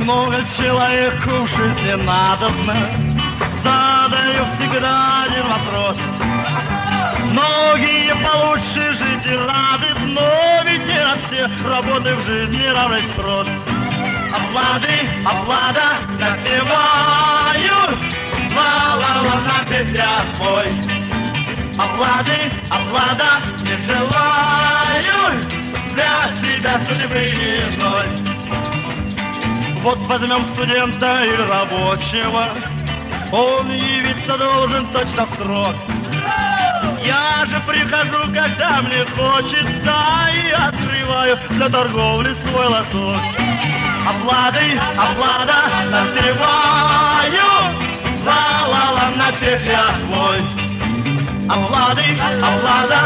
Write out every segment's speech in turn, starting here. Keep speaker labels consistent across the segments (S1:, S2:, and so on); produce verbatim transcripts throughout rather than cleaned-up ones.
S1: Много человеку в жизни надобно, задаю всегда один вопрос. Многие получше жить и рады, но ведь не на все работы в жизни равный спрос. Оплаты, оплата, напеваю, ла-ла-ла, напев я свой. Оплаты, оплата, не желаю для себя судьбы иной. Вот возьмем студента или рабочего, он явиться должен точно в срок. Я же прихожу, когда мне хочется, и открываю для торговли свой лоток. Оплаты, оплата, напеваю, ла-ла-ла, напев я свой. Оплаты, оплата,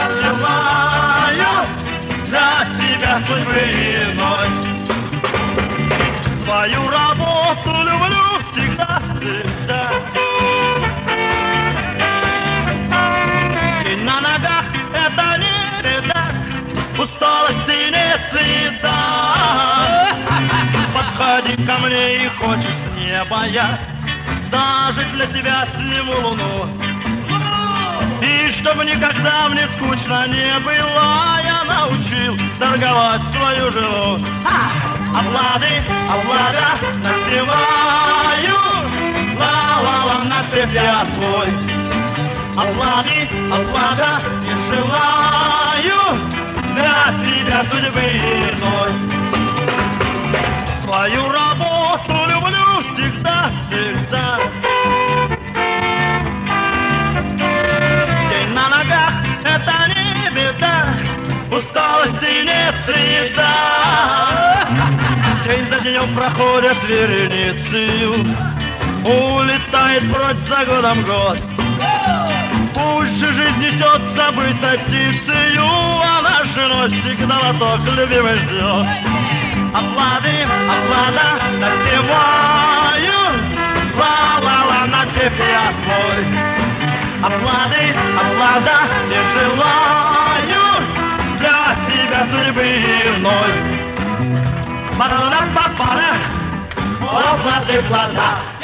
S1: желаю для себя судьбы иной. Свою работу люблю всегда, всегда. День на ногах — это не беда, усталости нет следа. Подходи ко мне и хочешь с неба я даже для тебя сниму луну. И чтоб никогда мне скучно не было, я научил торговать свою жену. Оплаты, оплата, напеваю, ла-ла-ла, напев я свой. Оплаты, оплата, не желаю для себя судьбы иной. Свою работу люблю всегда, всегда. День на ногах — это не беда, усталости нет следа. День за днем проходят вереницею, улетает прочь за годом год. Пусть же жизнь несется быстрой птицею, а наш женой всегда лоток любимый ждет. Оплаты, оплата, напеваю, ла-ла-ла, напев я свой. Оплаты, оплата, не желаю для себя судьбы иной. Оплаты, плата.